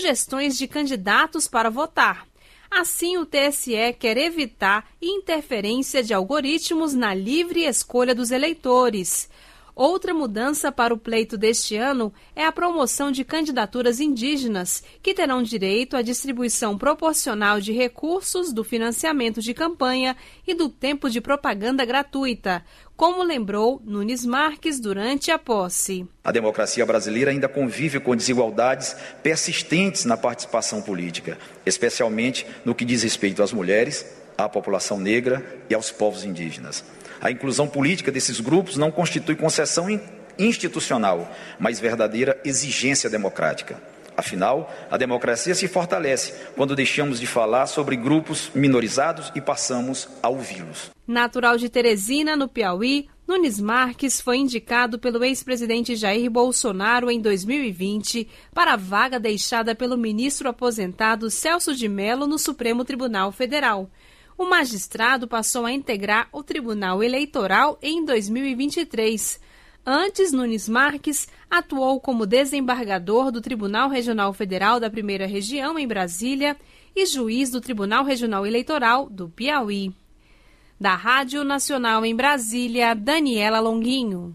sugestões de candidatos para votar. Assim, o TSE quer evitar interferência de algoritmos na livre escolha dos eleitores. Outra mudança para o pleito deste ano é a promoção de candidaturas indígenas, que terão direito à distribuição proporcional de recursos do financiamento de campanha e do tempo de propaganda gratuita, como lembrou Nunes Marques durante a posse. A democracia brasileira ainda convive com desigualdades persistentes na participação política, especialmente no que diz respeito às mulheres, à população negra e aos povos indígenas. A inclusão política desses grupos não constitui concessão institucional, mas verdadeira exigência democrática. Afinal, a democracia se fortalece quando deixamos de falar sobre grupos minorizados e passamos a ouvi-los. Natural de Teresina, no Piauí, Nunes Marques foi indicado pelo ex-presidente Jair Bolsonaro em 2020 para a vaga deixada pelo ministro aposentado Celso de Mello no Supremo Tribunal Federal. O magistrado passou a integrar o Tribunal Eleitoral em 2023. Antes, Nunes Marques atuou como desembargador do Tribunal Regional Federal da Primeira Região, em Brasília, e juiz do Tribunal Regional Eleitoral do Piauí. Da Rádio Nacional em Brasília, Daniela Longuinho.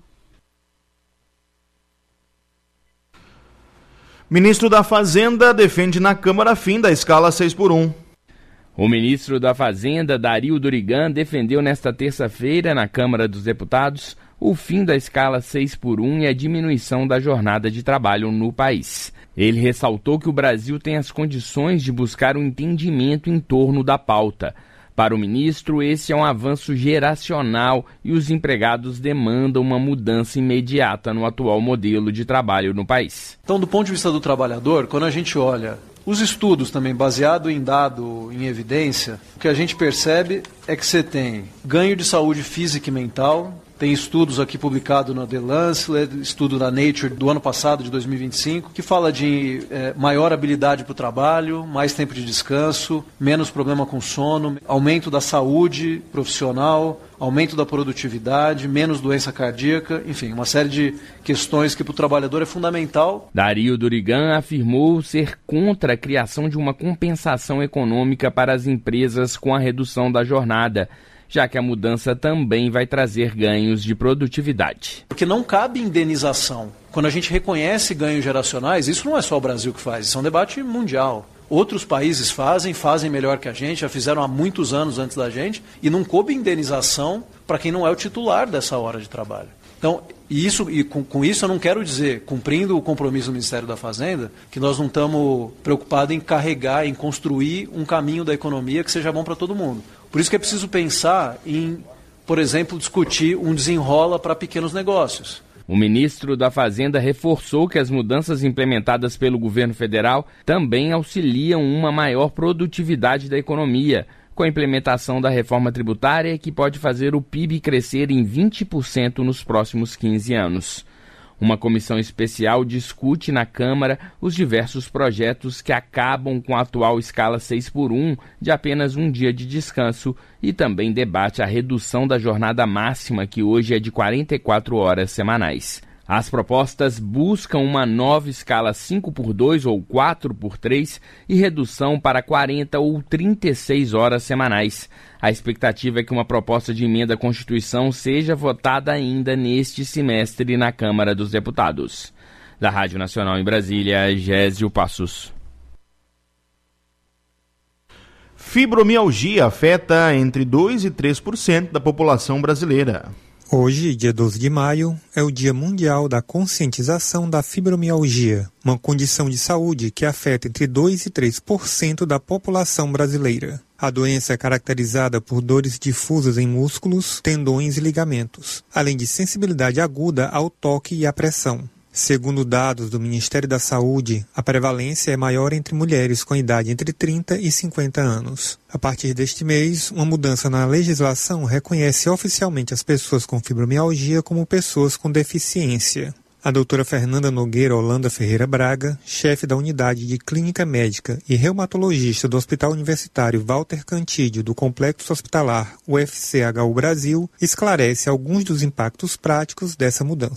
Ministro da Fazenda defende na Câmara fim da escala 6x1. O ministro da Fazenda, Dario Durigan, defendeu nesta terça-feira, na Câmara dos Deputados, o fim da escala 6x1 e a diminuição da jornada de trabalho no país. Ele ressaltou que o Brasil tem as condições de buscar um entendimento em torno da pauta. Para o ministro, esse é um avanço geracional e os empregados demandam uma mudança imediata no atual modelo de trabalho no país. Então, do ponto de vista do trabalhador, quando a gente olha os estudos também, baseado em dado, em evidência, o que a gente percebe é que você tem ganho de saúde física e mental. Tem estudos aqui publicados na The Lancet, estudo da Nature do ano passado, de 2025, que fala de maior habilidade para o trabalho, mais tempo de descanso, menos problema com sono, aumento da saúde profissional, aumento da produtividade, menos doença cardíaca, enfim, uma série de questões que para o trabalhador é fundamental. Dario Durigan afirmou ser contra a criação de uma compensação econômica para as empresas com a redução da jornada, já que a mudança também vai trazer ganhos de produtividade. Porque não cabe indenização. Quando a gente reconhece ganhos geracionais, isso não é só o Brasil que faz, isso é um debate mundial. Outros países fazem melhor que a gente, já fizeram há muitos anos antes da gente, e não coube indenização para quem não é o titular dessa hora de trabalho. Então, com isso eu não quero dizer, cumprindo o compromisso do Ministério da Fazenda, que nós não estamos preocupados em carregar, em construir um caminho da economia que seja bom para todo mundo. Por isso que é preciso pensar em, por exemplo, discutir um desenrola para pequenos negócios. O ministro da Fazenda reforçou que as mudanças implementadas pelo governo federal também auxiliam uma maior produtividade da economia, com a implementação da reforma tributária que pode fazer o PIB crescer em 20% nos próximos 15 anos. Uma comissão especial discute na Câmara os diversos projetos que acabam com a atual escala 6x1 de apenas um dia de descanso e também debate a redução da jornada máxima, que hoje é de 44 horas semanais. As propostas buscam uma nova escala 5x2 ou 4x3 e redução para 40 ou 36 horas semanais. A expectativa é que uma proposta de emenda à Constituição seja votada ainda neste semestre na Câmara dos Deputados. Da Rádio Nacional em Brasília, Gésio Passos. Fibromialgia afeta entre 2% e 3% da população brasileira. Hoje, dia 12 de maio, é o Dia Mundial da Conscientização da Fibromialgia, uma condição de saúde que afeta entre 2% e 3% da população brasileira. A doença é caracterizada por dores difusas em músculos, tendões e ligamentos, além de sensibilidade aguda ao toque e à pressão. Segundo dados do Ministério da Saúde, a prevalência é maior entre mulheres com idade entre 30 e 50 anos. A partir deste mês, uma mudança na legislação reconhece oficialmente as pessoas com fibromialgia como pessoas com deficiência. A doutora Fernanda Nogueira Holanda Ferreira Braga, chefe da Unidade de Clínica Médica e reumatologista do Hospital Universitário Walter Cantídio do Complexo Hospitalar UFCHU Brasil, esclarece alguns dos impactos práticos dessa mudança.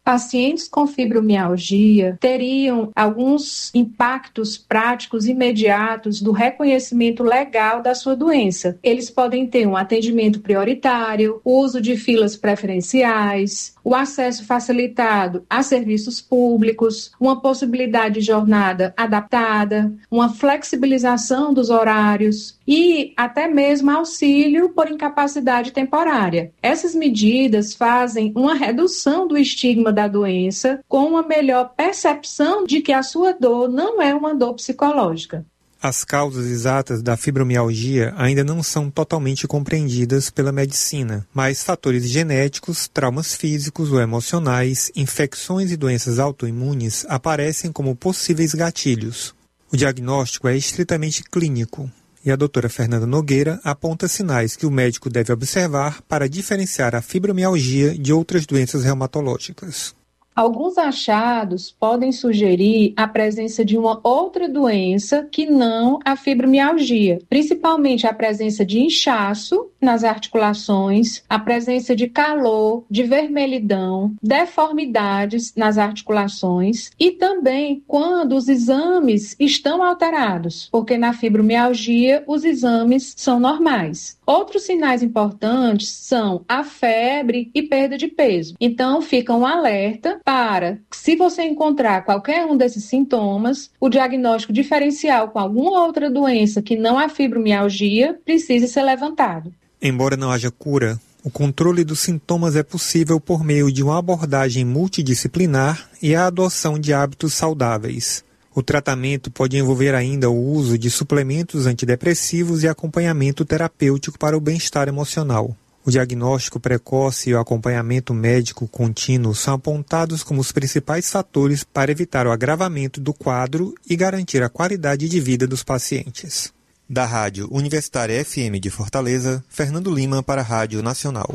pacientes com fibromialgia teriam alguns impactos práticos imediatos do reconhecimento legal da sua doença. Eles podem ter um atendimento prioritário, o uso de filas preferenciais, o acesso facilitado a serviços públicos, uma possibilidade de jornada adaptada, uma flexibilização dos horários e até mesmo auxílio por incapacidade temporária. Essas medidas fazem uma redução do estigma da doença com uma melhor percepção de que a sua dor não é uma dor psicológica. As causas exatas da fibromialgia ainda não são totalmente compreendidas pela medicina, mas fatores genéticos, traumas físicos ou emocionais, infecções e doenças autoimunes aparecem como possíveis gatilhos. O diagnóstico é estritamente clínico e a doutora Fernanda Nogueira aponta sinais que o médico deve observar para diferenciar a fibromialgia de outras doenças reumatológicas. Alguns achados podem sugerir a presença de uma outra doença que não a fibromialgia, principalmente a presença de inchaço nas articulações, a presença de calor, de vermelhidão, deformidades nas articulações e também quando os exames estão alterados, porque na fibromialgia os exames são normais. Outros sinais importantes são a febre e perda de peso. Então, fica um alerta para, se você encontrar qualquer um desses sintomas, o diagnóstico diferencial com alguma outra doença que não a fibromialgia precise ser levantado. Embora não haja cura, o controle dos sintomas é possível por meio de uma abordagem multidisciplinar e a adoção de hábitos saudáveis. O tratamento pode envolver ainda o uso de suplementos antidepressivos e acompanhamento terapêutico para o bem-estar emocional. O diagnóstico precoce e o acompanhamento médico contínuo são apontados como os principais fatores para evitar o agravamento do quadro e garantir a qualidade de vida dos pacientes. Da Rádio Universitária FM de Fortaleza, Fernando Lima para a Rádio Nacional.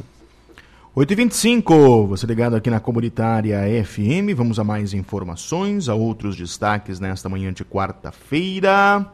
8h25, você ligado aqui na Comunitária FM, vamos a mais informações, a outros destaques nesta manhã de quarta-feira.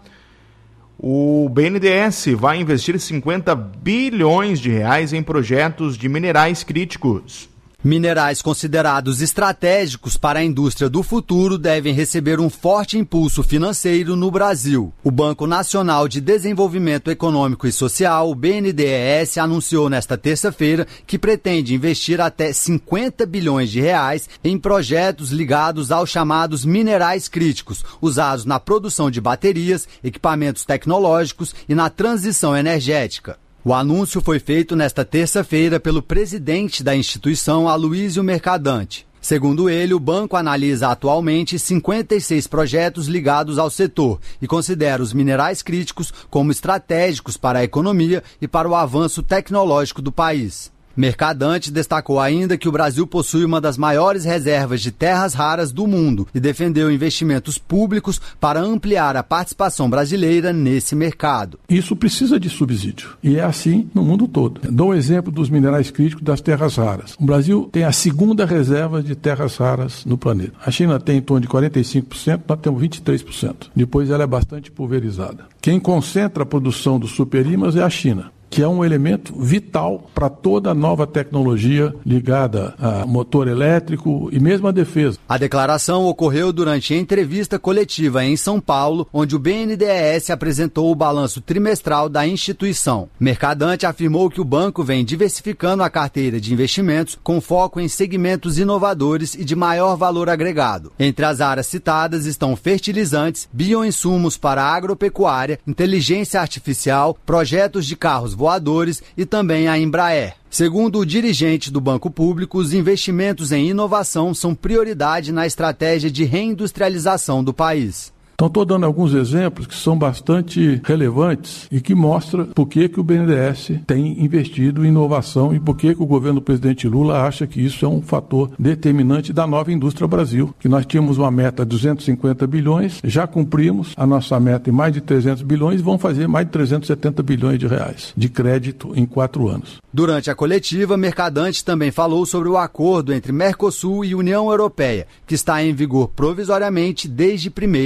O BNDES vai investir 50 bilhões de reais em projetos de minerais críticos. Minerais considerados estratégicos para a indústria do futuro devem receber um forte impulso financeiro no Brasil. O Banco Nacional de Desenvolvimento Econômico e Social, o BNDES, anunciou nesta terça-feira que pretende investir até 50 bilhões de reais em projetos ligados aos chamados minerais críticos, usados na produção de baterias, equipamentos tecnológicos e na transição energética. O anúncio foi feito nesta terça-feira pelo presidente da instituição, Aloysio Mercadante. Segundo ele, o banco analisa atualmente 56 projetos ligados ao setor e considera os minerais críticos como estratégicos para a economia e para o avanço tecnológico do país. Mercadante destacou ainda que o Brasil possui uma das maiores reservas de terras raras do mundo e defendeu investimentos públicos para ampliar a participação brasileira nesse mercado. Isso precisa de subsídio e é assim no mundo todo. Dou um exemplo dos minerais críticos das terras raras. O Brasil tem a segunda reserva de terras raras no planeta. A China tem em torno de 45%, nós temos 23%. Depois ela é bastante pulverizada. Quem concentra a produção dos superímãs é a China, que é um elemento vital para toda nova tecnologia ligada a motor elétrico e mesmo a defesa. A declaração ocorreu durante a entrevista coletiva em São Paulo, onde o BNDES apresentou o balanço trimestral da instituição. Mercadante afirmou que o banco vem diversificando a carteira de investimentos com foco em segmentos inovadores e de maior valor agregado. Entre as áreas citadas estão fertilizantes, bioinsumos para a agropecuária, inteligência artificial, projetos de carros voadores e também a Embraer. Segundo o dirigente do Banco Público, os investimentos em inovação são prioridade na estratégia de reindustrialização do país. Então, estou dando alguns exemplos que são bastante relevantes e que mostram por que o BNDES tem investido em inovação e por que o governo do presidente Lula acha que isso é um fator determinante da nova indústria Brasil, que nós tínhamos uma meta de 250 bilhões, já cumprimos a nossa meta em mais de 300 bilhões e vamos fazer mais de 370 bilhões de reais de crédito em 4 anos. Durante a coletiva, Mercadante também falou sobre o acordo entre Mercosul e União Europeia, que está em vigor provisoriamente desde 1º de maio.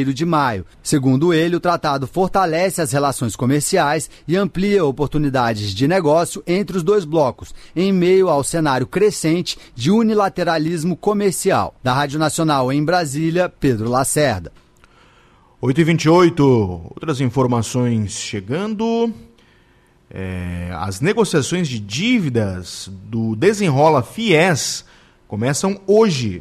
maio. Segundo ele, o tratado fortalece as relações comerciais e amplia oportunidades de negócio entre os dois blocos, em meio ao cenário crescente de unilateralismo comercial. Da Rádio Nacional em Brasília, Pedro Lacerda. 8h28, outras informações chegando. As negociações de dívidas do Desenrola FIES começam hoje.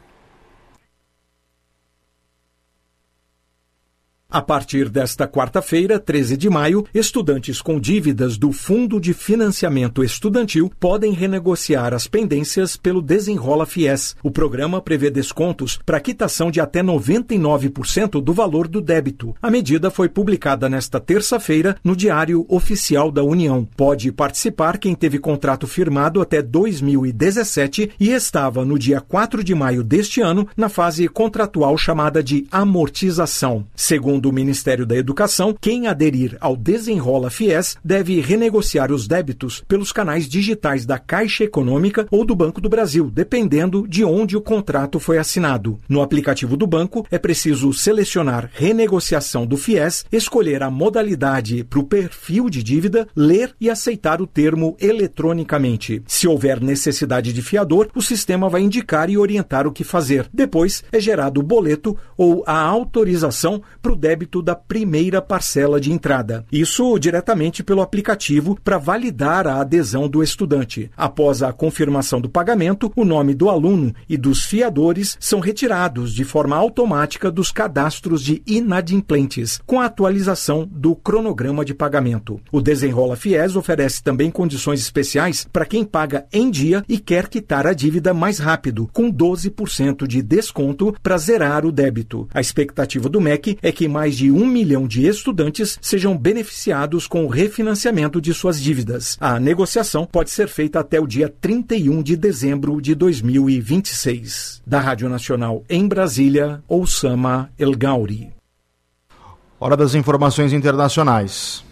A partir desta quarta-feira, 13 de maio, estudantes com dívidas do Fundo de Financiamento Estudantil podem renegociar as pendências pelo Desenrola FIES. O programa prevê descontos para quitação de até 99% do valor do débito. A medida foi publicada nesta terça-feira no Diário Oficial da União. Pode participar quem teve contrato firmado até 2017 e estava no dia 4 de maio deste ano na fase contratual chamada de amortização. Segundo do Ministério da Educação, quem aderir ao Desenrola FIES deve renegociar os débitos pelos canais digitais da Caixa Econômica ou do Banco do Brasil, dependendo de onde o contrato foi assinado. No aplicativo do banco, é preciso selecionar renegociação do FIES, escolher a modalidade para o perfil de dívida, ler e aceitar o termo eletronicamente. Se houver necessidade de fiador, o sistema vai indicar e orientar o que fazer. Depois, é gerado o boleto ou a autorização para o débito da primeira parcela de entrada. Isso diretamente pelo aplicativo para validar a adesão do estudante. Após a confirmação do pagamento, o nome do aluno e dos fiadores são retirados de forma automática dos cadastros de inadimplentes, com a atualização do cronograma de pagamento. O Desenrola FIES oferece também condições especiais para quem paga em dia e quer quitar a dívida mais rápido, com 12% de desconto para zerar o débito. A expectativa do MEC é que mais de 1 milhão de estudantes sejam beneficiados com o refinanciamento de suas dívidas. A negociação pode ser feita até o dia 31 de dezembro de 2026. Da Rádio Nacional em Brasília, Oussama El Gauri. Hora das informações internacionais.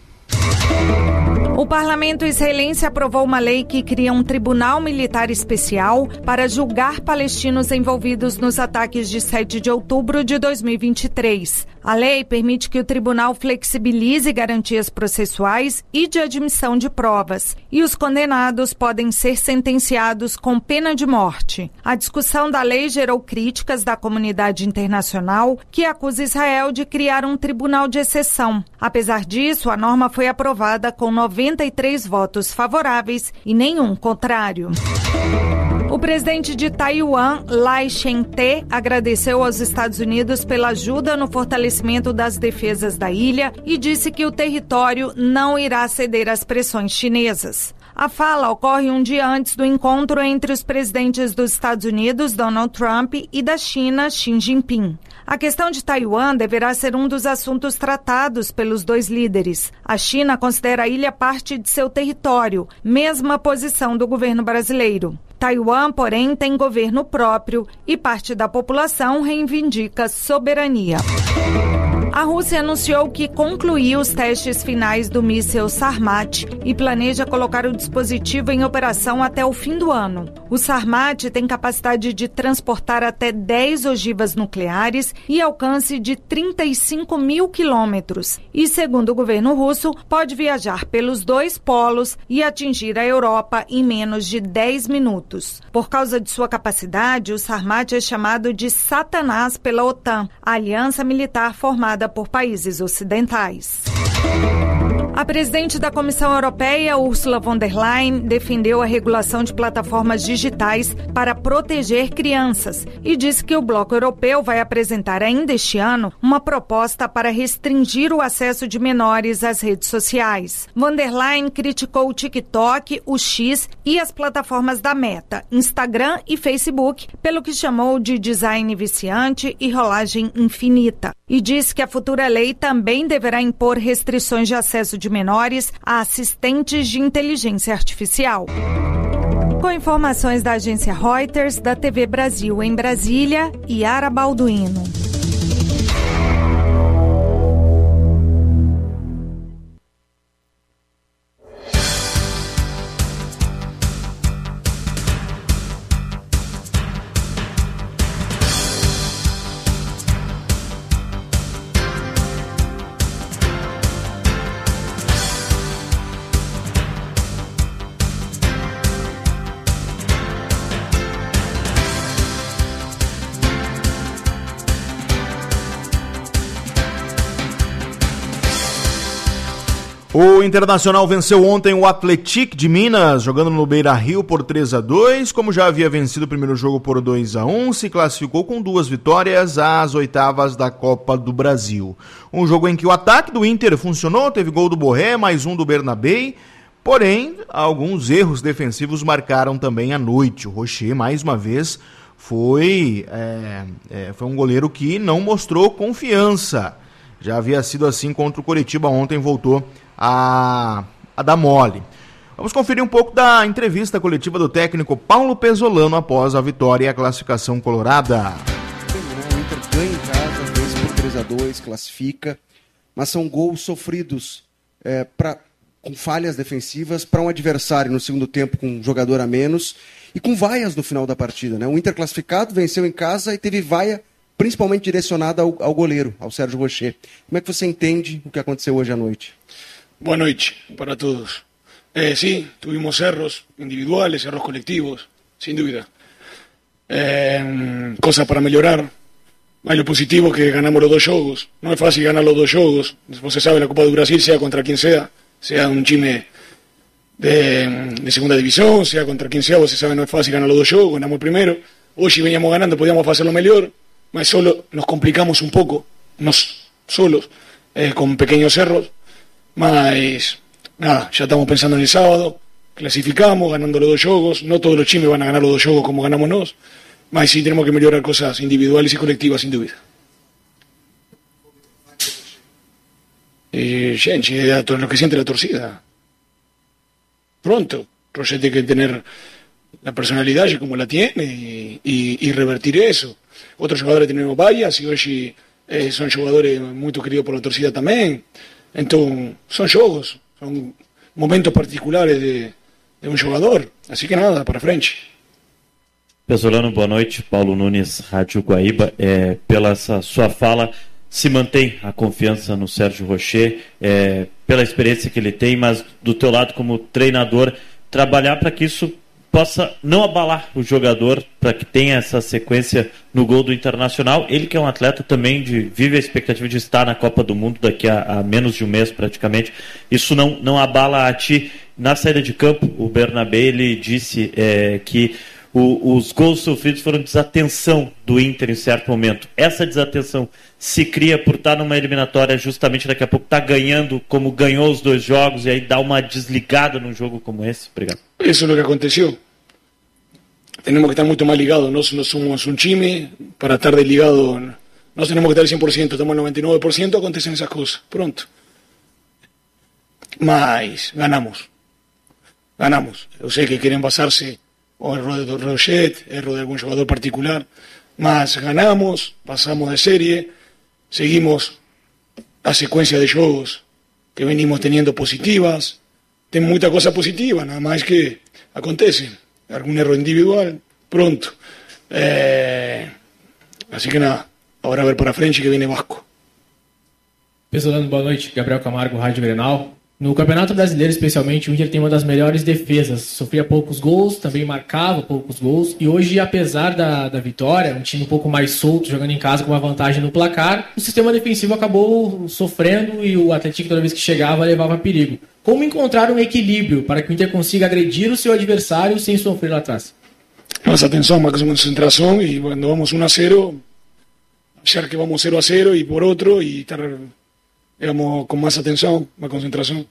O parlamento israelense aprovou uma lei que cria um tribunal militar especial para julgar palestinos envolvidos nos ataques de 7 de outubro de 2023. A lei permite que o tribunal flexibilize garantias processuais e de admissão de provas, e os condenados podem ser sentenciados com pena de morte. A discussão da lei gerou críticas da comunidade internacional, que acusa Israel de criar um tribunal de exceção. Apesar disso, a norma foi aprovada com 93 votos favoráveis e nenhum contrário. O presidente de Taiwan, Lai Ching-te, agradeceu aos Estados Unidos pela ajuda no fortalecimento das defesas da ilha e disse que o território não irá ceder às pressões chinesas. A fala ocorre um dia antes do encontro entre os presidentes dos Estados Unidos, Donald Trump, e da China, Xi Jinping. A questão de Taiwan deverá ser um dos assuntos tratados pelos dois líderes. A China considera a ilha parte de seu território, mesma posição do governo brasileiro. Taiwan, porém, tem governo próprio e parte da população reivindica soberania. A Rússia anunciou que concluiu os testes finais do míssil Sarmat e planeja colocar o dispositivo em operação até o fim do ano. O Sarmat tem capacidade de transportar até 10 ogivas nucleares e alcance de 35 mil quilômetros. E, segundo o governo russo, pode viajar pelos dois polos e atingir a Europa em menos de 10 minutos. Por causa de sua capacidade, o Sarmat é chamado de Satanás pela OTAN, a aliança militar formada por países ocidentais. A presidente da Comissão Europeia, Ursula von der Leyen, defendeu a regulação de plataformas digitais para proteger crianças e disse que o Bloco Europeu vai apresentar ainda este ano uma proposta para restringir o acesso de menores às redes sociais. Von der Leyen criticou o TikTok, o X e as plataformas da Meta, Instagram e Facebook, pelo que chamou de design viciante e rolagem infinita. E disse que a futura lei também deverá impor restrições de acesso de menores a assistentes de inteligência artificial. Com informações da agência Reuters, da TV Brasil em Brasília, Yara Balduino. O Internacional venceu ontem o Atlético de Minas, jogando no Beira-Rio por 3-2. Como já havia vencido o primeiro jogo por 2-1, se classificou com 2 vitórias às oitavas da Copa do Brasil. Um jogo em que o ataque do Inter funcionou, teve gol do Borré, mais um do Bernabé, porém, alguns erros defensivos marcaram também a noite. O Rocher, mais uma vez, foi um goleiro que não mostrou confiança. Já havia sido assim contra o Coritiba, ontem voltou a dar mole. Vamos conferir um pouco da entrevista coletiva do técnico Paulo Pezzolano após a vitória e a classificação colorada. O Inter ganha em casa, vence por 3-2, classifica, mas são gols sofridos com falhas defensivas para um adversário no segundo tempo com um jogador a menos e com vaias no final da partida, né? O Inter classificado, venceu em casa e teve vaia principalmente direcionada ao goleiro, ao Sérgio Rocher. Como é que você entende o que aconteceu hoje à noite? Boa noite para todos. Sí, tuvimos erros individuales, erros colectivos, sin duda. Cosas para melhorar. Hay lo positivo que ganamos los 2 jogos. No es fácil ganar los 2 jogos. Você sabe, la Copa do Brasil, sea contra quien sea un time de segunda división, sea contra quien sea, você sabe, no es fácil ganar los 2 jogos. Ganamos el primero. Hoy si veníamos ganando, podíamos hacerlo mejor. Mas solo nos complicamos un poco, solos, con pequeños errores. Mas nada, ya estamos pensando en el sábado, clasificamos, ganando los 2 jogos. No todos los times van a ganar los 2 jogos como ganamos nosotros, mas sí tenemos que mejorar cosas individuales y colectivas, sin duda. Gente, lo que siente la torcida. Pronto, Roger tiene que tener la personalidad como la tiene y revertir eso. Otros jugadores tenemos vallas y hoy son jugadores muy queridos por la torcida también. Entonces, son jogos, son momentos particulares de um jogador. Assim que nada, para frente. Pezzolano, boa noite. Paulo Nunes, Rádio Guaíba. Pela essa sua fala, se mantém a confiança no Sérgio Rocher, pela experiência que ele tem, mas do teu lado como treinador, trabalhar para que isso possa não abalar o jogador, para que tenha essa sequência no gol do Internacional. Ele que é um atleta também vive a expectativa de estar na Copa do Mundo daqui a menos de um mês praticamente. Isso não abala a ti. Na saída de campo, o Bernabé, ele disse que os gols sofridos foram desatenção do Inter em certo momento. Essa desatenção se cria por estar numa eliminatória justamente daqui a pouco, tá ganhando como ganhou os 2 jogos e aí dá uma desligada num jogo como esse? Obrigado. Eso es lo que aconteció. Tenemos que estar mucho más ligados. No somos un time para estar desligados. No tenemos que estar al 100%, estamos al 99%, acontecen esas cosas. Pronto. Mas ganamos. Yo sé que quieren basarse o error de Roget, error de algún jugador particular. Mas ganamos, pasamos de serie, seguimos a secuencia de jogos que venimos teniendo positivas. Tem muita coisa positiva, nada mais que acontece. Algum erro individual, pronto. Assim que nada, agora ver para frente que vem Vasco. Pezzolano, boa noite. Gabriel Camargo, Rádio Grenal. No Campeonato Brasileiro, especialmente, o Inter tem uma das melhores defesas. Sofria poucos gols, também marcava poucos gols. E hoje, apesar da vitória, um time um pouco mais solto, jogando em casa com uma vantagem no placar, o sistema defensivo acabou sofrendo e o Atlético, toda vez que chegava, levava perigo. Como encontrar um equilíbrio para que o Inter consiga agredir o seu adversário sem sofrer lá atrás? Más atención, más concentración y cuando vamos 1-0, achar que vamos 0-0 y por otro y estar, digamos, con más atención, más concentración.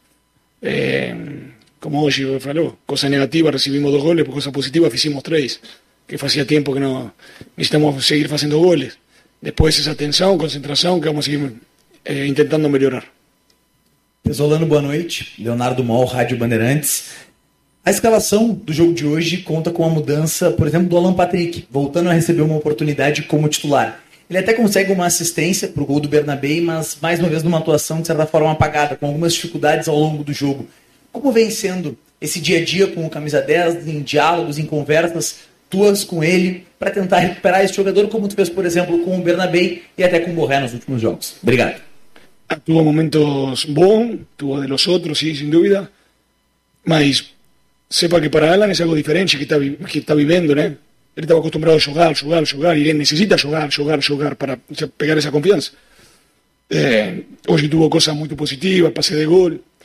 Como hoy falou, cosa negativa, recibimos 2 goles, por cosa positiva hicimos 3, que hacía tiempo que no necesitamos seguir haciendo goles. Después esa atención, concentración que vamos a seguir intentando melhorar. Pezzolano, boa noite. Leonardo Mol, Rádio Bandeirantes. A escalação do jogo de hoje conta com a mudança, por exemplo, do Alan Patrick, voltando a receber uma oportunidade como titular. Ele até consegue uma assistência para o gol do Bernabé, mas mais uma vez numa atuação de certa forma apagada, com algumas dificuldades ao longo do jogo. Como vem sendo esse dia a dia com o Camisa 10, em diálogos, em conversas tuas com ele, para tentar recuperar esse jogador, como tu fez, por exemplo, com o Bernabé e até com o Borré nos últimos jogos? Obrigado. Tuvo momentos bons, tuvo de los otros, sí, sin duda, mas sepa que para Alan es algo diferente que está viviendo, ¿no? Él estaba acostumbrado a jugar, y él necesita jugar para pegar esa confianza. Hoy tuvo cosas muy positivas, pase de gol,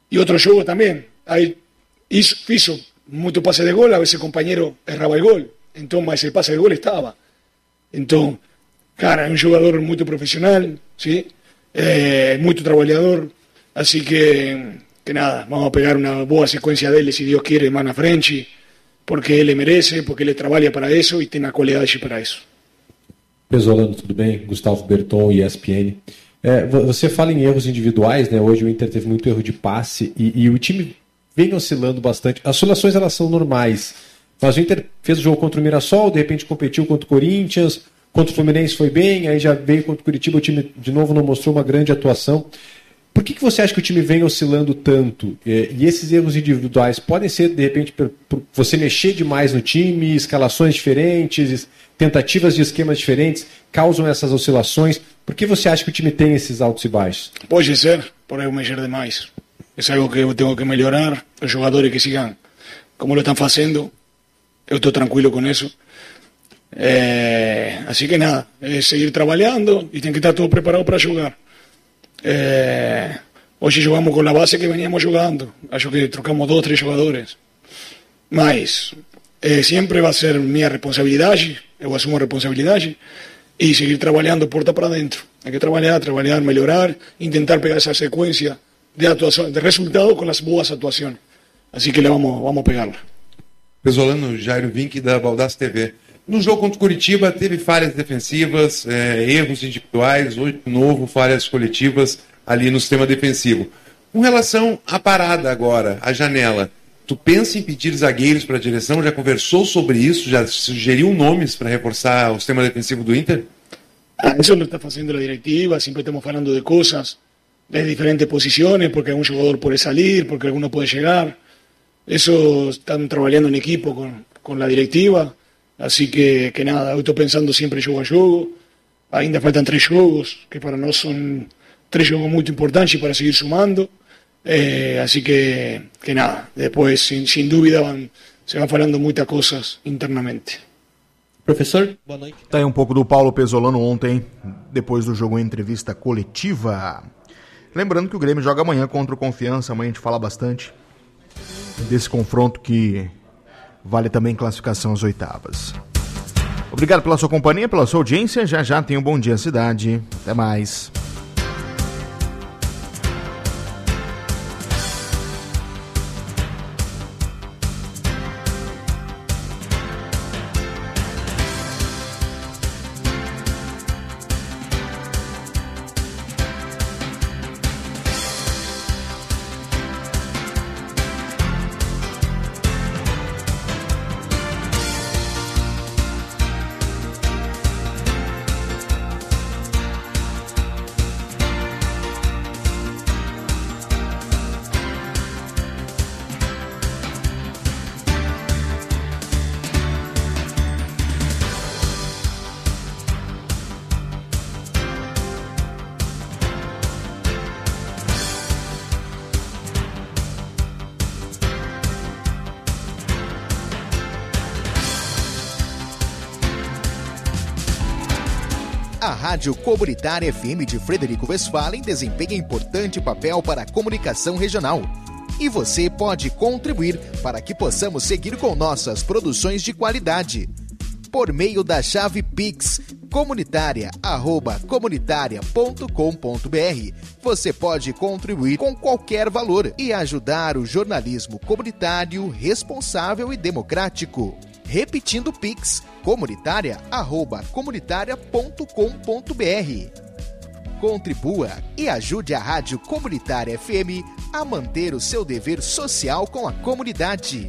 Y otro juego también. Ahí hizo mucho pase de gol, a veces el compañero erraba el gol. Entonces, el pase de gol estaba. Entonces, cara, es un jugador muy profesional, ¿sí? Muy trabajador. Así que nada, vamos a pegar una boa secuencia dele, si Dios quiere, Mana Frenchy, porque ele merece, porque ele trabalha para isso e tem a qualidade para isso. Pesolano, tudo bem? Gustavo Berton, ESPN. Você fala em erros individuais, né? Hoje o Inter teve muito erro de passe e o time vem oscilando bastante. As oscilações, elas são normais, mas o Inter fez o jogo contra o Mirassol, de repente competiu contra o Corinthians, contra o Fluminense foi bem, aí já veio contra o Curitiba, o time de novo não mostrou uma grande atuação. Por que você acha que o time vem oscilando tanto? E esses erros individuais podem ser, de repente, por você mexer demais no time, escalações diferentes, tentativas de esquemas diferentes, causam essas oscilações? Por que você acha que o time tem esses altos e baixos? Pode ser, por eu mexer demais. É algo que eu tenho que melhorar. Os jogadores que sigam como lo estão fazendo, eu estou tranquilo com isso. Así que nada, es seguir trabalhando e tem que estar todo preparado para jogar. Hoje jugamos con la base que veníamos jugando. Acho que trocamos 2 o 3 jogadores. Mas siempre va a ser minha responsabilidade. Eu asumo a responsabilidade e seguir trabalhando porta para dentro. Hay que trabalhar, melhorar, intentar pegar esa secuencia de actuación, de resultado con las boas actuaciones. Así que vamos a pegarla. Pesolano, Jairo Vinck da Baldasso TV. No jogo contra o Curitiba teve falhas defensivas, erros individuais, hoje de novo falhas coletivas ali no sistema defensivo. Com relação à parada agora, à janela, tu pensa em pedir zagueiros para a direção? Já conversou sobre isso? Já sugeriu nomes para reforçar o sistema defensivo do Inter? Eso lo está haciendo la directiva, siempre estamos hablando de cosas, de diferentes posiciones, porque algún jugador puede salir, porque alguno puede llegar. Eso están trabajando en equipo con la directiva. Así que nada, eu estou pensando sempre jogo a jogo. Ainda faltam 3 jogos, que para nós são 3 jogos muito importantes para seguir sumando. Así que nada, depois, sin dúvida, se vão falando muitas coisas internamente. Professor, boa noite. Tá aí um pouco do Paulo Pesolano ontem, depois do jogo em entrevista coletiva. Lembrando que o Grêmio joga amanhã contra o Confiança, amanhã a gente fala bastante desse confronto que vale também classificação às oitavas. Obrigado pela sua companhia, pela sua audiência. Já tem um Bom Dia Cidade. Até mais. A Rádio Comunitária FM de Frederico Westphalen desempenha importante papel para a comunicação regional. E você pode contribuir para que possamos seguir com nossas produções de qualidade. Por meio da chave Pix comunitaria@comunitaria.com.br, você pode contribuir com qualquer valor e ajudar o jornalismo comunitário responsável e democrático. Repetindo Pix comunitaria@comunitaria.com.br. Contribua e ajude a Rádio Comunitária FM a manter o seu dever social com a comunidade.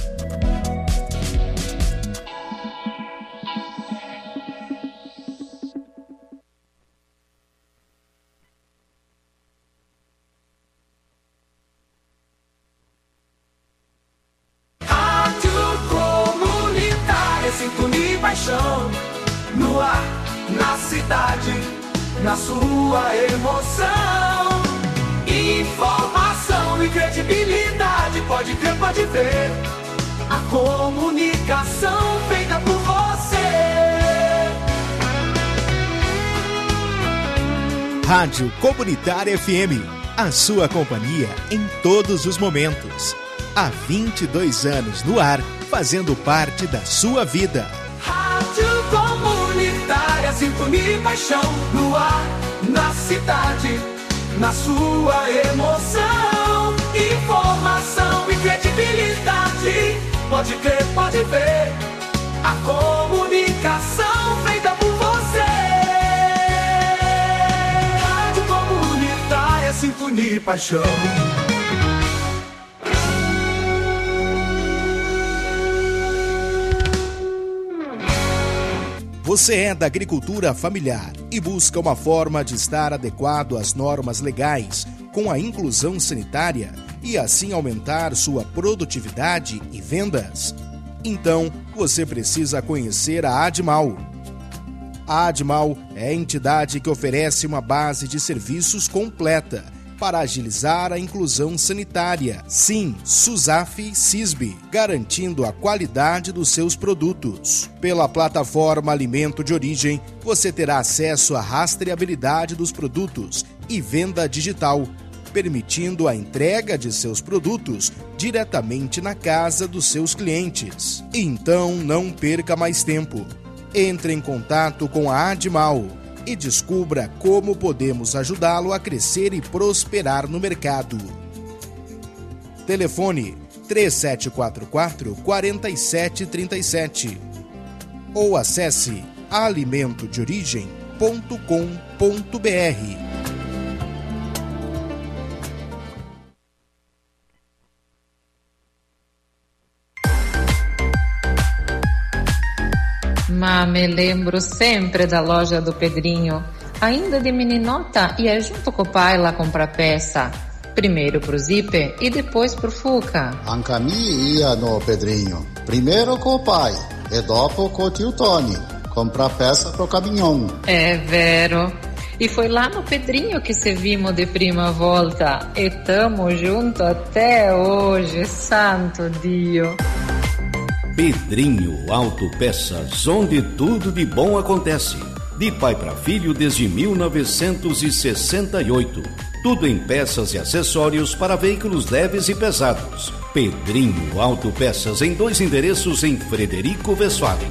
No ar, na cidade, na sua emoção. Informação e credibilidade, pode crer, pode ver. A comunicação feita por você. Rádio Comunitária FM, a sua companhia em todos os momentos. Há 22 anos no ar, fazendo parte da sua vida. Rádio Comunitária, Sintonia e Paixão, no ar, na cidade, na sua emoção. Informação e credibilidade, pode crer, pode ver. A comunicação feita por você. Rádio Comunitária, Sintonia e Paixão. Você é da agricultura familiar e busca uma forma de estar adequado às normas legais, com a inclusão sanitária e assim aumentar sua produtividade e vendas? Então, você precisa conhecer a Admal. A Admal é a entidade que oferece uma base de serviços completa para agilizar a inclusão sanitária. Sim, SUSAF-CISB, garantindo a qualidade dos seus produtos. Pela plataforma Alimento de Origem, você terá acesso à rastreabilidade dos produtos e venda digital, permitindo a entrega de seus produtos diretamente na casa dos seus clientes. Então, não perca mais tempo. Entre em contato com a Admal e descubra como podemos ajudá-lo a crescer e prosperar no mercado. Telefone 3744-4737 ou acesse alimentodeorigem.com.br. Mas me lembro sempre da loja do Pedrinho, ainda de meninota, ia junto com o pai lá comprar peça. Primeiro pro Zipe e depois pro Fuca. Anche a mim ia no Pedrinho, primeiro com o pai e dopo com o tio Tony, comprar peça pro caminhão. É vero. E foi lá no Pedrinho que se vimos de prima volta. E tamo junto até hoje, santo Dio. Pedrinho Autopeças, onde tudo de bom acontece. De pai para filho desde 1968. Tudo em peças e acessórios para veículos leves e pesados. Pedrinho Autopeças, em 2 endereços em Frederico Westphalen.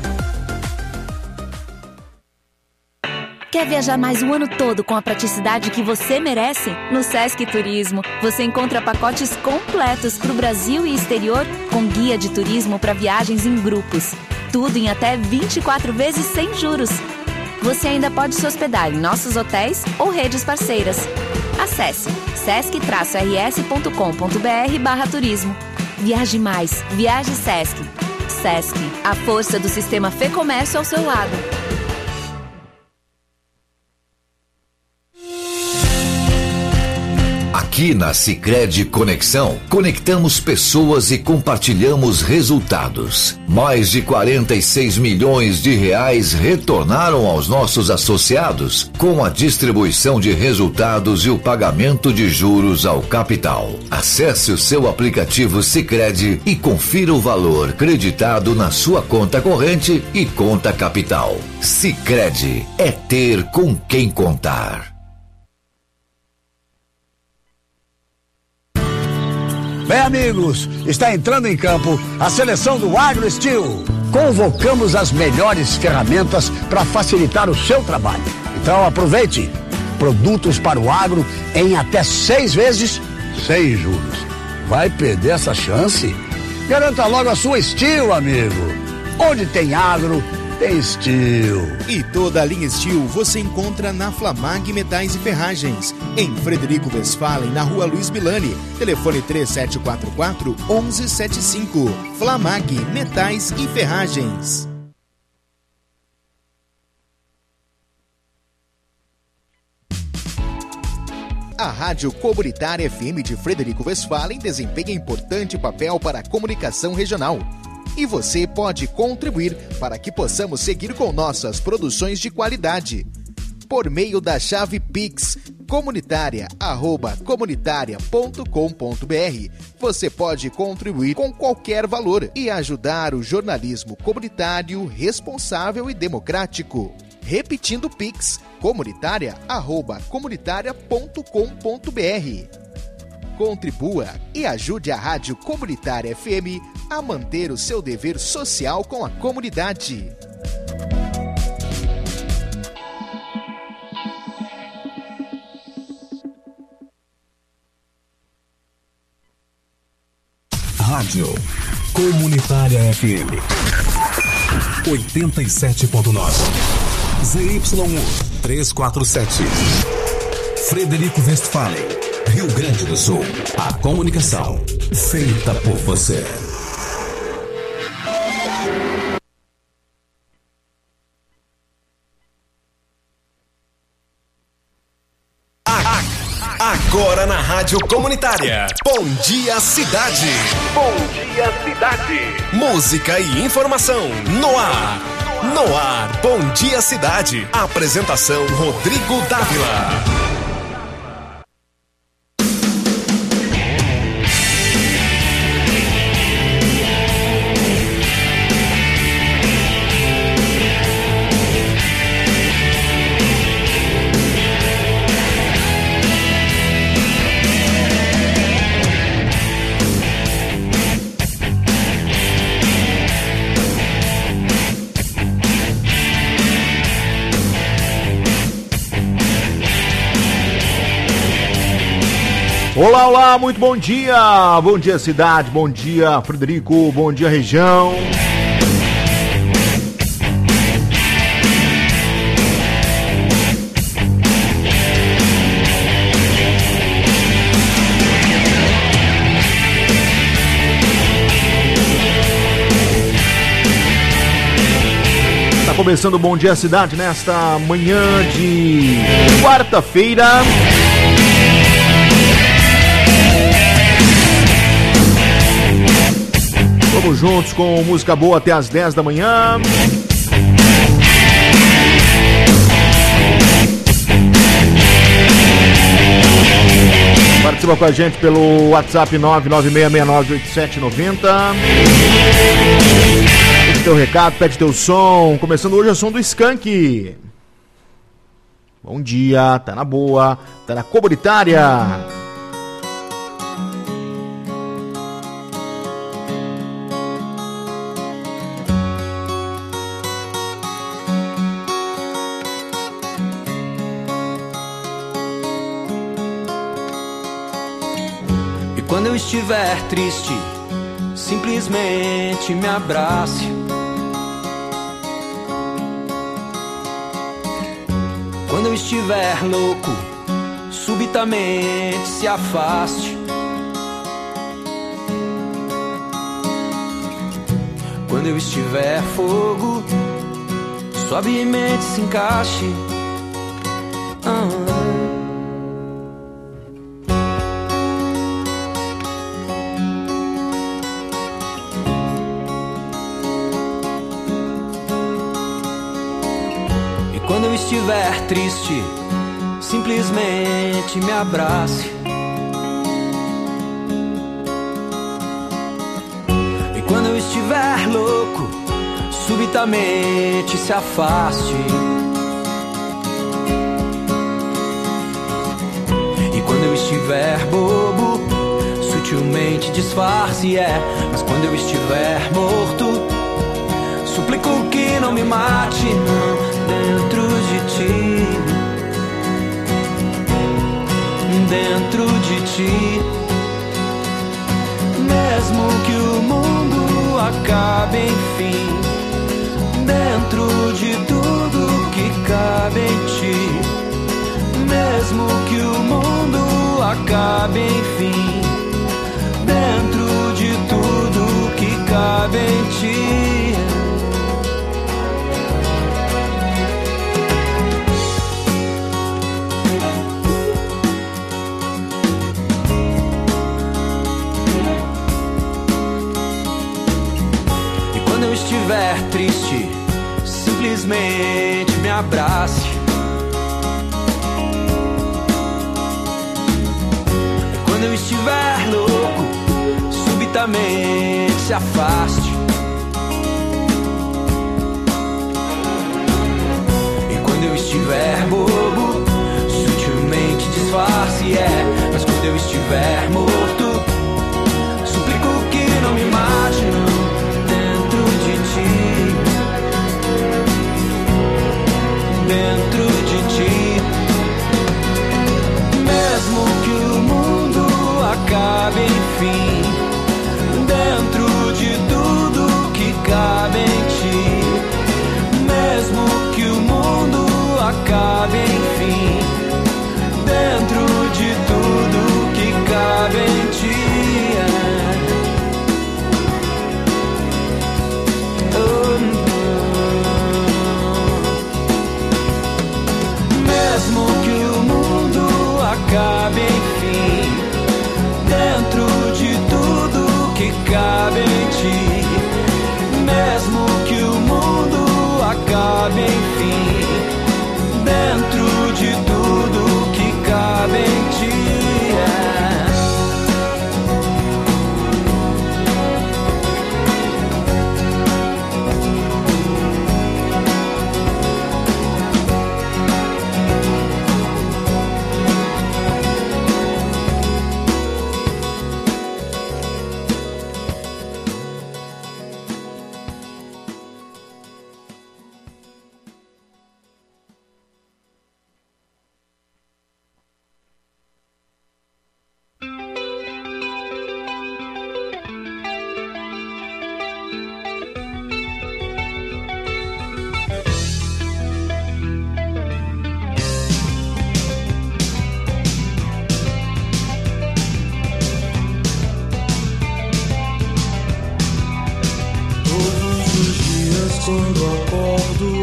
Quer viajar mais o ano todo com a praticidade que você merece? No Sesc Turismo, você encontra pacotes completos para o Brasil e exterior, com guia de turismo para viagens em grupos. Tudo em até 24 vezes sem juros. Você ainda pode se hospedar em nossos hotéis ou redes parceiras. Acesse sesc-rs.com.br/turismo. Viaje mais, viaje Sesc. Sesc, a força do sistema Fê Comércio ao seu lado. Aqui na Sicredi Conexão, conectamos pessoas e compartilhamos resultados. Mais de 46 milhões de reais retornaram aos nossos associados com a distribuição de resultados e o pagamento de juros ao capital. Acesse o seu aplicativo Sicredi e confira o valor creditado na sua conta corrente e conta capital. Sicredi é ter com quem contar. Bem, amigos, está entrando em campo a seleção do AgroSteel. Convocamos as melhores ferramentas para facilitar o seu trabalho. Então aproveite. Produtos para o agro em até 6 vezes sem juros. Vai perder essa chance? Garanta logo a sua Steel, amigo. Onde tem agro, tem Steel. E toda a linha Steel você encontra na Flamag Metais e Ferragens, em Frederico Westphalen, na Rua Luiz Milani. Telefone 3744-1175. Flamag Metais e Ferragens. A Rádio Comunitária FM de Frederico Westphalen desempenha importante papel para a comunicação regional. E você pode contribuir para que possamos seguir com nossas produções de qualidade. Por meio da chave Pix comunitaria@comunitaria.com.br, você pode contribuir com qualquer valor e ajudar o jornalismo comunitário responsável e democrático. Repetindo o Pix, comunitária@comunitaria.com.br. Contribua e ajude a Rádio Comunitária FM a manter o seu dever social com a comunidade. Rádio Comunitária FM 87.9 ZYU 347 Frederico Westphalen, Rio Grande do Sul. A comunicação feita por você. Agora na Rádio Comunitária. Bom Dia Cidade. Bom Dia Cidade. Música e informação no ar. No ar, Bom Dia Cidade. Apresentação Rodrigo Dávila. Olá, olá, muito bom dia! Bom dia, cidade, bom dia, Frederico, bom dia, região. Tá começando o Bom Dia Cidade nesta manhã de quarta-feira. Vamos juntos com música boa até as 10 da manhã. Participa com a gente pelo WhatsApp 996698790. Pede teu recado, pede teu som. Começando hoje o som do Skank. Bom dia, tá na boa, tá na comunitária. Quando eu estiver triste, simplesmente me abrace. Quando eu estiver louco, subitamente se afaste. Quando eu estiver fogo, suavemente se encaixe. Quando eu estiver triste, simplesmente me abrace. E quando eu estiver louco, subitamente se afaste. E quando eu estiver bobo, sutilmente disfarce, mas quando eu estiver morto, suplico que não me mate, não. Dentro de ti, dentro de ti, mesmo que o mundo acabe enfim, dentro de tudo que cabe em ti, mesmo que o mundo acabe enfim, dentro de tudo que cabe em ti. Quando eu estiver triste, simplesmente me abrace. Quando eu estiver louco, subitamente se afaste. E estiver bobo, sutilmente disfarce, mas quando eu estiver morto, suplico que não me mate, não, dentro de ti, dentro de ti. Mesmo que o mundo acabe, enfim, dentro de tudo que cabe em ti. Mesmo que o mundo acabe, enfim, dentro de tudo que cabe em ti. Mesmo que o mundo acabe, enfim, dentro de tudo que cabe em ti. Mesmo que o mundo acabe, enfim, dentro de tudo que cabe em ti. Quando acordo,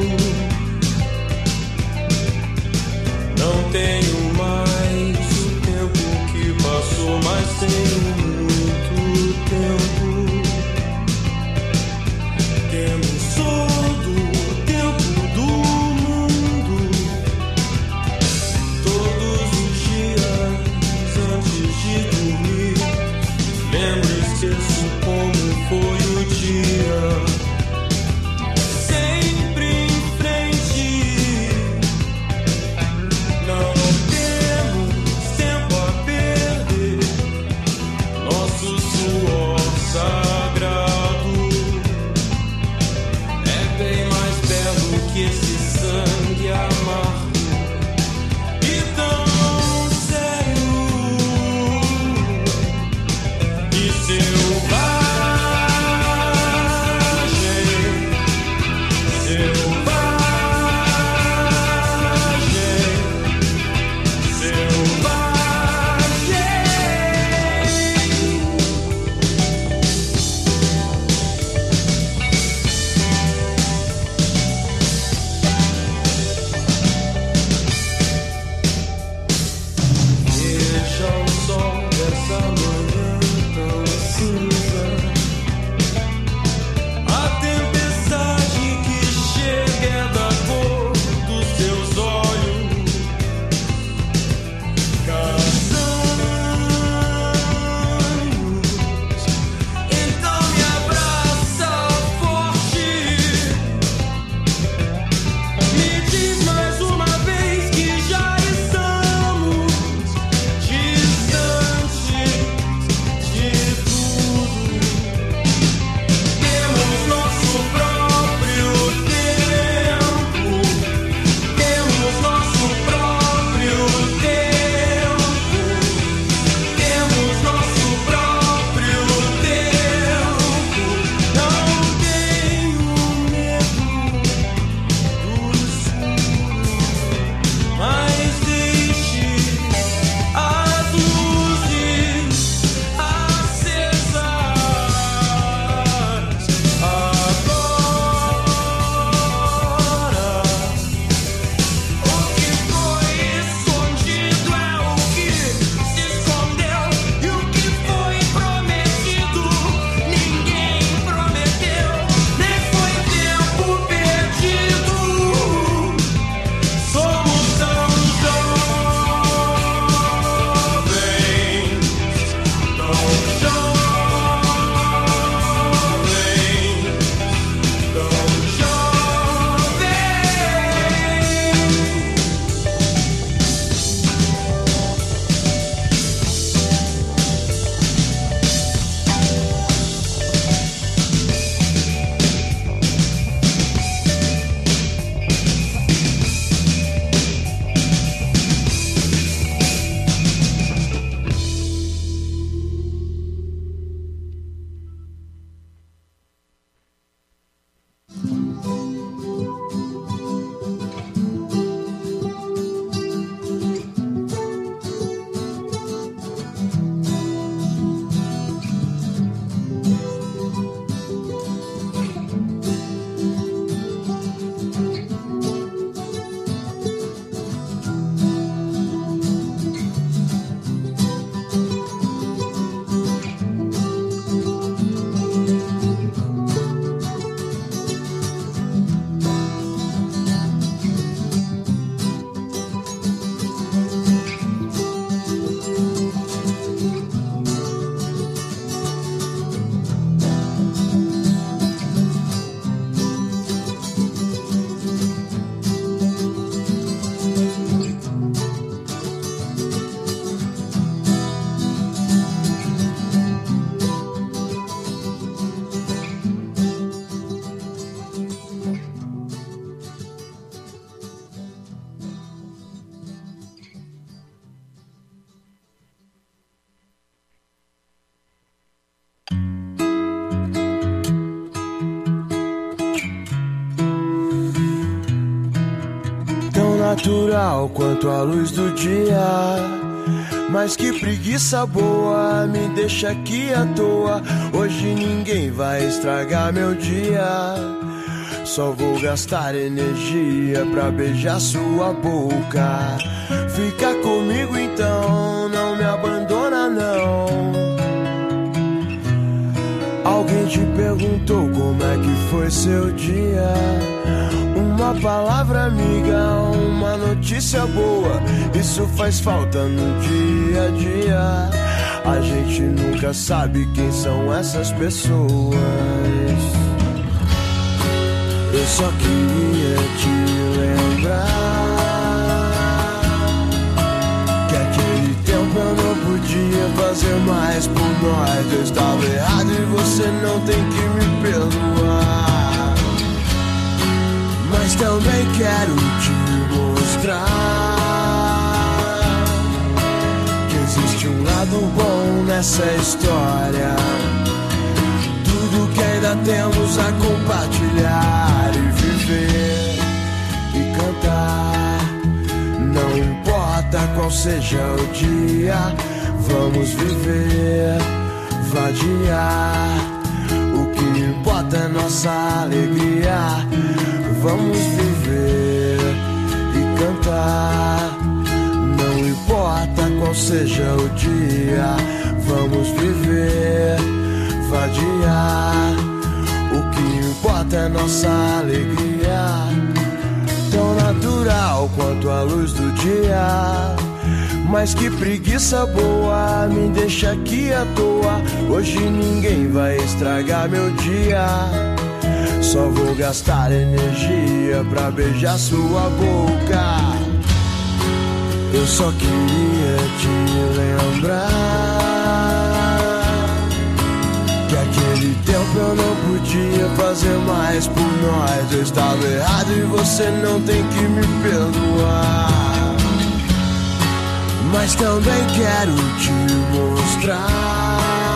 não tenho mais o tempo que passou, mas tenho muito tempo. Temos todo o tempo do mundo. Todos os dias antes de dormir, lembro e esqueço como foi o dia. natural quanto a luz do dia. Mas que preguiça boa, me deixa aqui à toa. Hoje ninguém vai estragar meu dia. Só vou gastar energia pra beijar sua boca. Fica comigo então, não me abandona não. Alguém te perguntou como é que foi seu dia? Uma palavra amiga, uma notícia boa, isso faz falta no dia a dia. A gente nunca sabe quem são essas pessoas. Eu só queria te lembrar que aquele tempo eu não podia fazer mais por nós. Eu estava errado e você não tem que me perdoar. Mas também quero te mostrar que existe um lado bom nessa história. Tudo que ainda temos a compartilhar e viver e cantar. Não importa qual seja o dia, vamos viver, vadiar. O que importa é nossa alegria. Vamos viver e cantar. Não importa qual seja o dia, vamos viver, vadiar. O que importa é nossa alegria. Tão natural quanto a luz do dia. Mas que preguiça boa, me deixa aqui à toa. Hoje ninguém vai estragar meu dia. Só vou gastar energia pra beijar sua boca. Eu só queria te lembrar que aquele tempo eu não podia fazer mais por nós. Eu estava errado e você não tem que me perdoar. Mas também quero te mostrar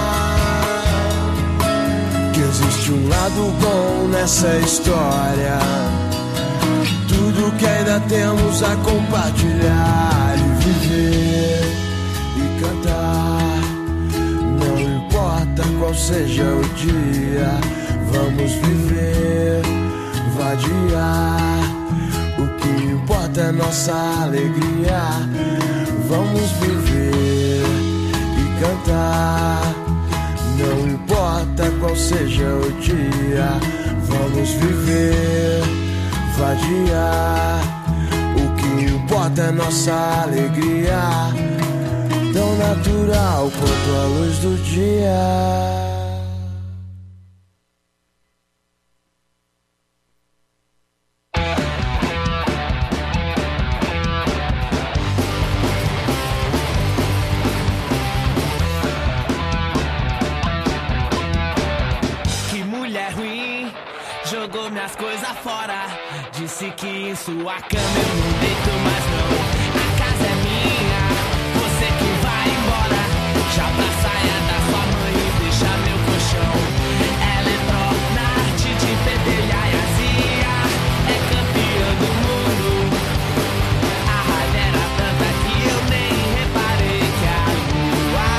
que existe um lado bom nessa história. Tudo que ainda temos a compartilhar e viver e cantar. Não importa qual seja o dia, vamos viver, vadiar. O que importa é nossa alegria. Vamos viver e cantar. Não importa qual seja o dia, vamos viver, vadiar. O que importa é nossa alegria. Tão natural quanto a luz do dia. Jogou minhas coisas fora. Disse que em sua cama eu não deito mais não. A casa é minha, você que vai embora. Já pra saia da sua mãe e deixa meu colchão. Ela entrou na arte de pentelhar e azia. É campeã do mundo. A raiva era tanta que eu nem reparei que a lua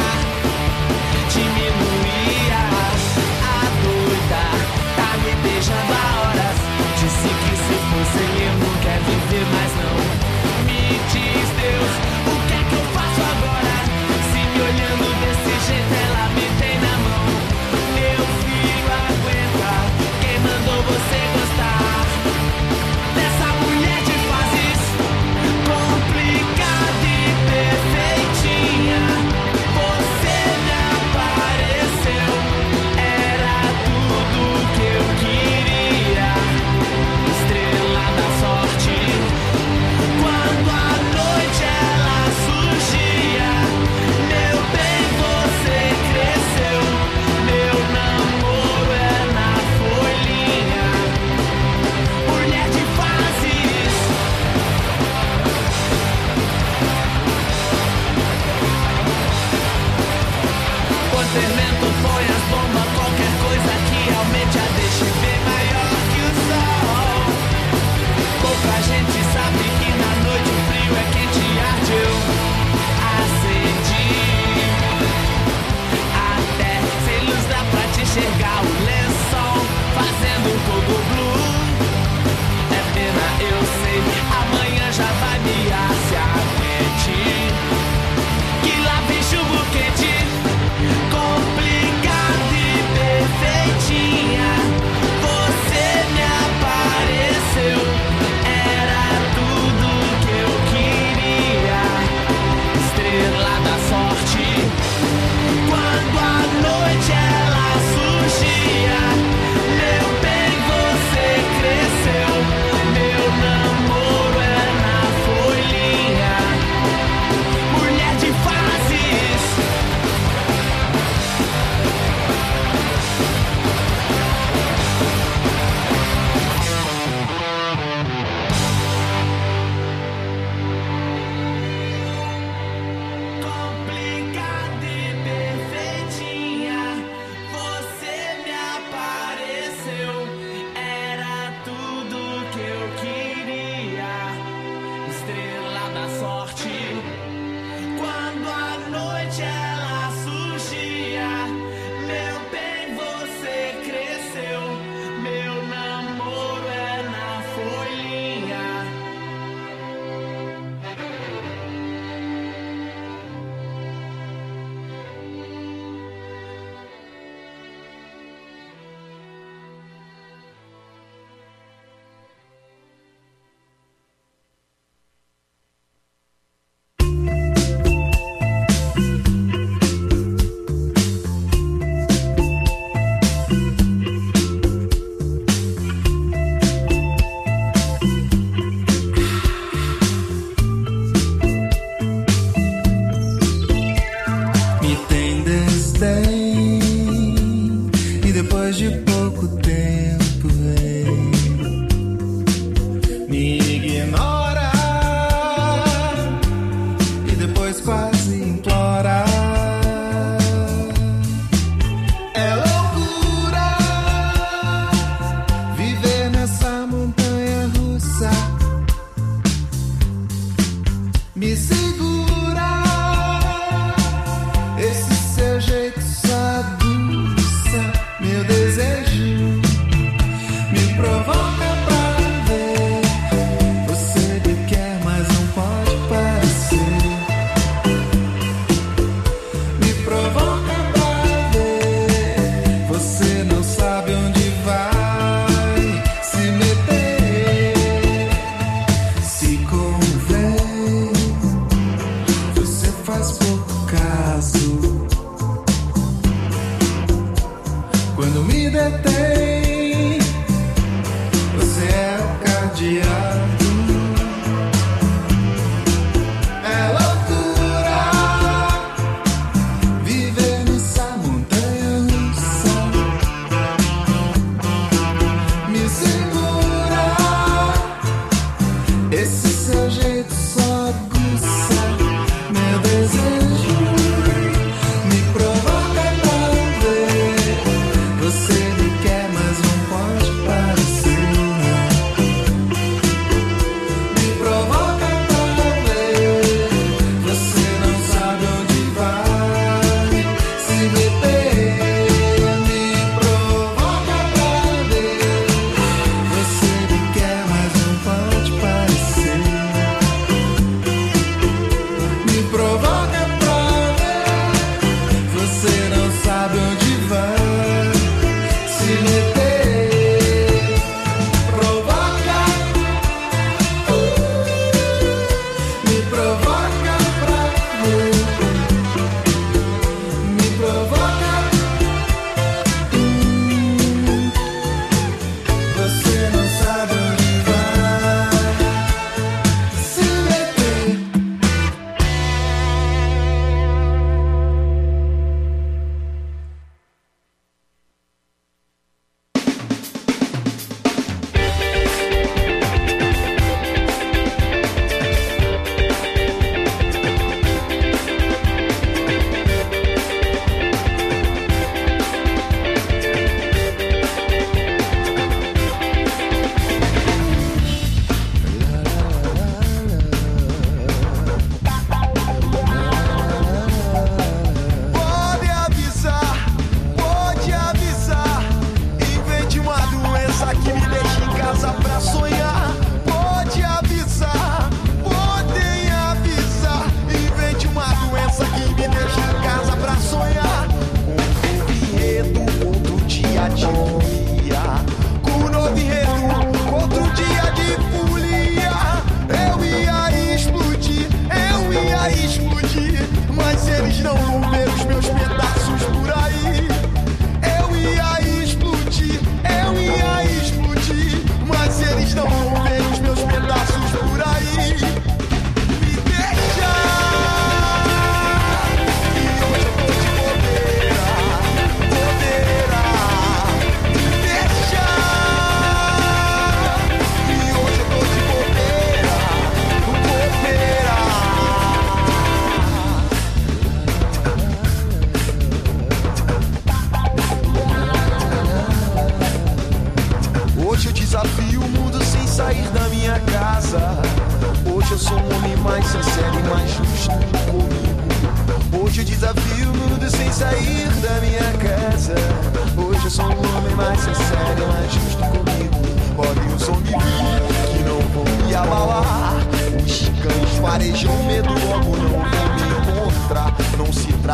diminuía. A doida tá me beijando há horas. Disse que se fosse eu não quer viver mais não. Me diz Deus, o que é que eu faço agora? Se me olhando desse jeito ela me tem na mão. Meu filho aguenta, quem mandou você gostar dessa mulher de fases complicada e perfeitinha? Você me apareceu, era tudo que eu queria. Estrela da sorte, quando a noite ela surgia. Meu bem, você cresceu, meu namoro é na folhinha. Mulher de fases. Contermento, põe as bombas, qualquer coisa que aumente a deixe bem maior que o sol. Pouca gente sabe que na noite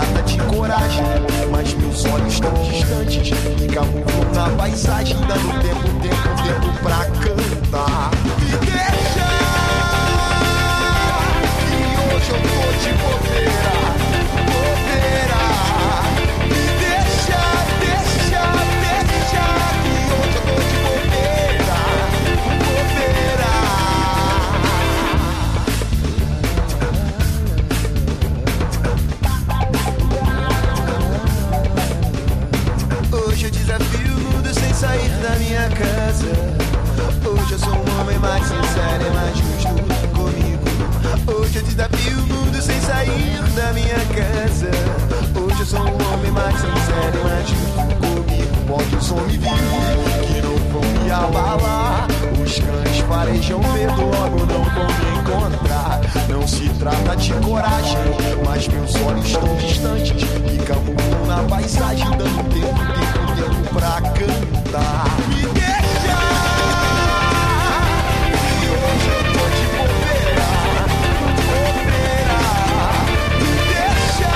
trata de coragem, mas meus olhos estão distantes e camuflam na paisagem, dando tempo pra cantar. Me deixa, que hoje eu tô de bobeira, bobeira. Me deixa, deixa, deixa, que hoje eu tô de bobeira, bobeira. Hoje eu desafio o mundo sem sair da minha casa. Hoje eu sou um homem mais sincero e mais justo comigo. Hoje eu desafio o mundo sem sair da minha casa. Hoje eu sou um homem mais sincero e mais justo comigo. Pode o som me vir, que não vão me abalar. Os cães farejam medo, logo não vão me encontrar. Não se trata de coragem, mas meus olhos estão distantes e camuflam na paisagem, dando tempo pra cantar. Me deixa, que hoje eu tô de bobeira, bobeira. Me deixa,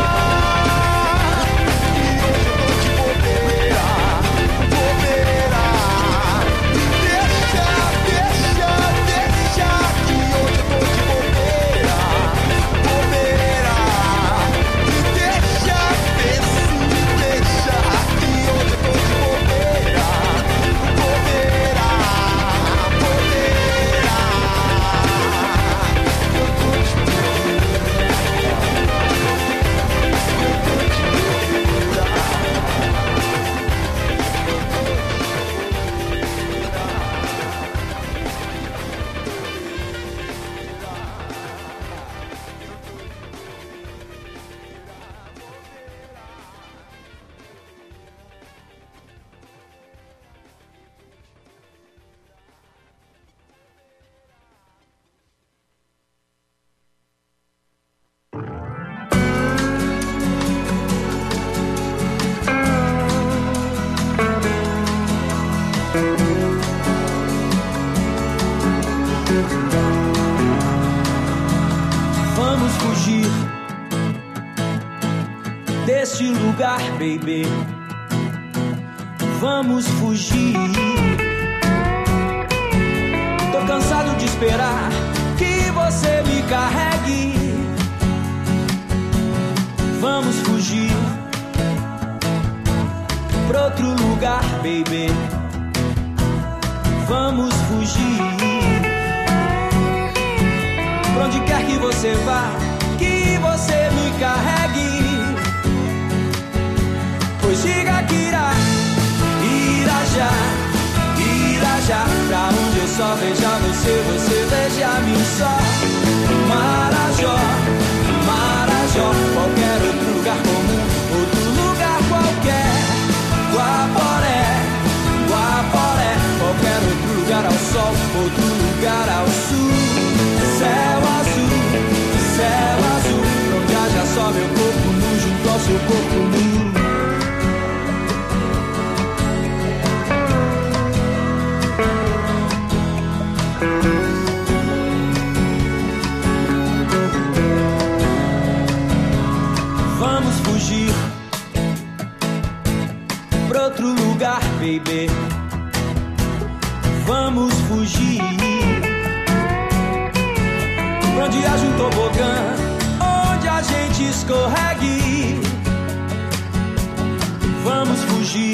que hoje eu tô de bobeira, bobeira. Me deixa, deixa, deixa, que hoje eu tô de bobeira, bobeira. Me deixa, deixa, que hoje eu tô de bobeira, bobeira, bobeira. Eu tô de Vamos fugir deste lugar, baby. Vamos fugir. Tô cansado de esperar que você me carregue. Vamos fugir pra outro lugar, baby. Vamos fugir. Pra onde quer que você vá, que você me carregue. Pois diga que irá já pra onde eu só veja você, você veja-me só. Marajó, Marajó, qualquer outro lugar comum, outro lugar qualquer. Guaporé, Guaporé, qualquer outro lugar ao sol, outro lugar ao sul. Céu azul, onde haja só meu corpo nu junto ao seu corpo nu. Vamos fugir pra outro lugar, baby. Vamos fugir pra onde haja um tobogã, onde a gente escorregue. Vamos fugir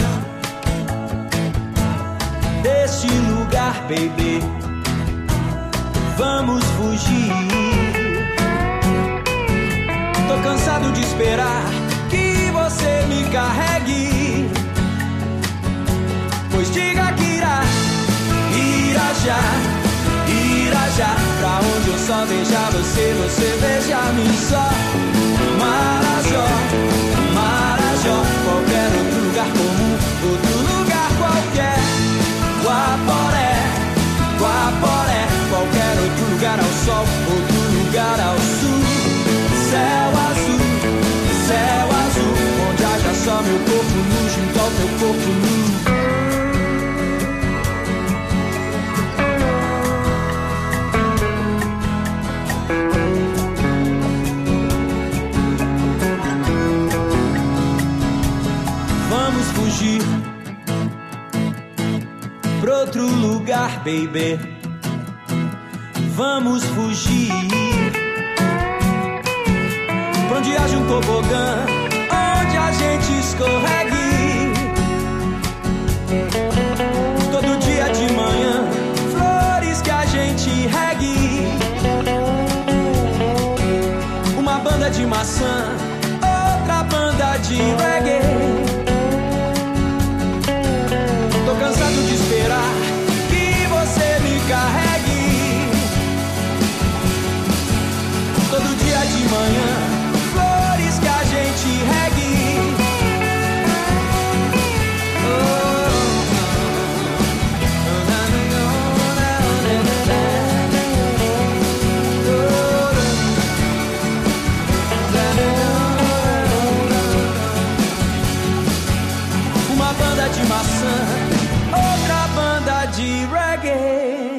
deste lugar, baby. Vamos fugir. Tô cansado de esperar que você me carregue. Pois diga que irá já pra onde eu só veja você, você veja-me só. Marajó, Marajó, qualquer outro lugar comum, outro lugar qualquer. Guaporé, Guaporé, qualquer outro lugar ao sol, outro lugar ao sul. Céu azul, onde haja só meu corpo nu junto ao teu corpo nu. fugir pra outro lugar, baby. Vamos fugir pra onde haja um tobogã, onde a gente escorregue. Todo dia de manhã, flores que a gente regue. Uma banda de maçã, outra banda de reggae. Tô cansado de esperar que você me carregue. Todo dia de manhã, flores que a gente regue. Uma banda de maçã, outra banda de reggae.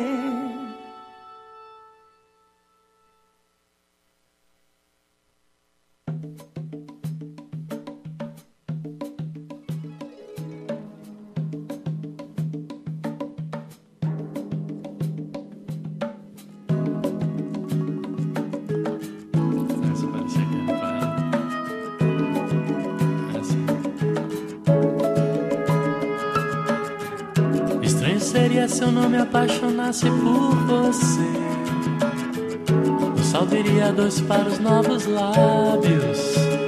Seria se eu não me apaixonasse por você. O sal viria doce para os novos lábios.